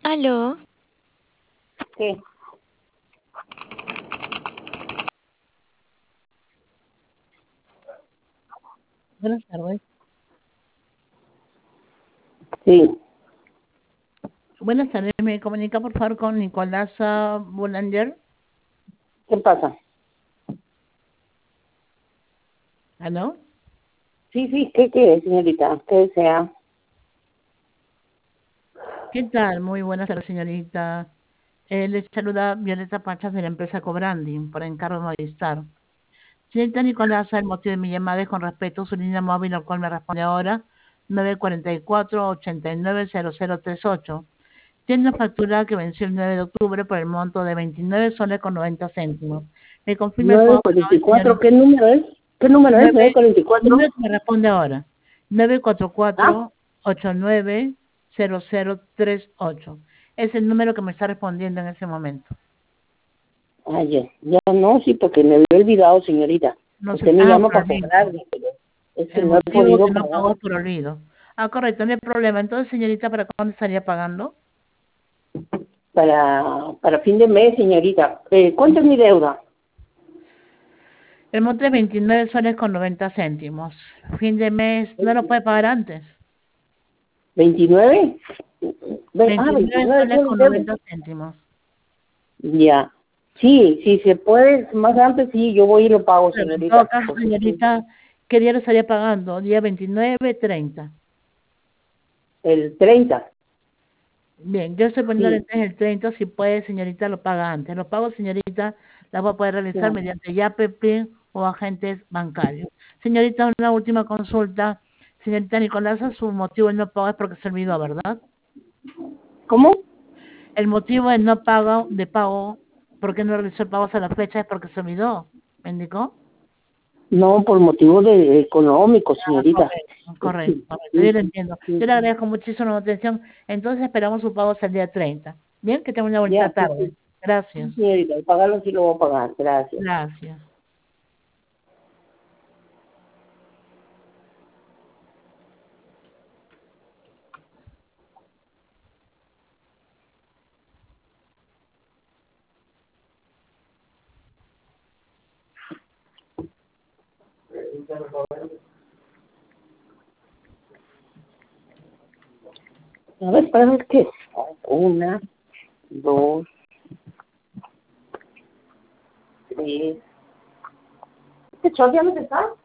Aló, Sí, Buenas tardes. sí. Buenas tardes. ¿Me comunica por favor con Nicolás Boulanger? ¿Qué pasa? ¿Aló? Sí, sí, ¿qué quiere, señorita? ¿Qué desea? ¿Qué tal? Muy buenas tardes, señorita. Les saluda Violeta Pachas de la empresa Cobranding por encargo de Movistar. Señorita Nicolás, el motivo de mi llamada es con respecto a su línea móvil, al cual me responde ahora, 944-890038. Tiene una factura que venció el 9 de octubre por el monto de 29 soles con 90 céntimos. ¿Me confirma el pago para hoy, 944, señorita? ¿qué número es? ¿Qué número es? 944. Número que me responde ahora. ¿Ah? 944-890038. Es el número que me está respondiendo en ese momento. Ah, ya no, sí, porque me había olvidado, señorita. No sé, Usted me llama por para olvido. cobrarme, pero es que El no he motivo podido que no pagó pagar es por olvido. Correcto, no hay problema. Entonces, señorita, ¿para cuándo estaría pagando? para fin de mes, señorita. ¿Cuánto es mi deuda? El monto es 29 soles con 90 céntimos. Fin de mes, ¿no lo puede pagar antes? ¿29? 29 29 soles soles con debo. 90 céntimos. Ya. Sí, si se puede más antes, sí, yo voy y lo pago, Claro, en todo señorita. caso, Porque sí, señorita, ¿qué día lo estaría pagando? ¿Día 29, 30? el 30. Bien, yo estoy poniendo Sí, entonces el 30, si puede, señorita, lo paga antes. Los pagos, señorita, las va a poder realizar ya. mediante Yape, PIN o agentes bancarios. Señorita, una última consulta. Señorita Nicolasa, su motivo de no pago es porque se olvidó, ¿verdad? ¿Cómo? El motivo del no pago, de pago, porque no realizó el pago a la fecha es porque se olvidó. ¿Me indicó? No, por motivos de económicos, señorita. Correcto, correcto, Sí, correcto. Yo sí, lo entiendo. Yo sí. le agradezco muchísimo la atención. Entonces esperamos su pago hasta el día 30. Bien, que tenga una bonita Ya, sí, tarde. sí. Sí, Gracias. señorita, el pagarlo sí lo voy a pagar. Gracias. Gracias. A ver, para ver qué. Una, dos, tres. ¿Este short ya no te está?